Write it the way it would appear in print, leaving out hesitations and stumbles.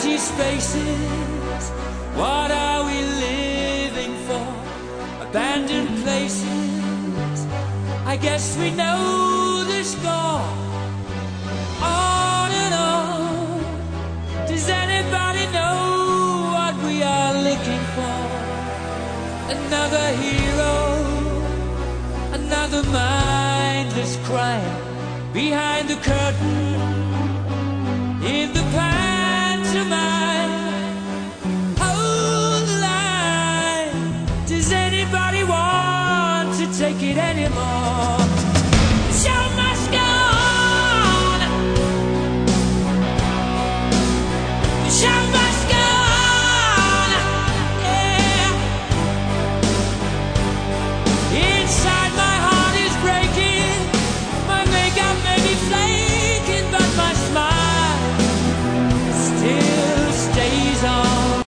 empty spaces. What are we living for? Abandoned places. I guess we know the score. On and on. Does anybody know what we are looking for? Another hero, another mindless crime behind the curtain in the pantomime. Hold the line. Does anybody want to take it anymore? The show must go on. The show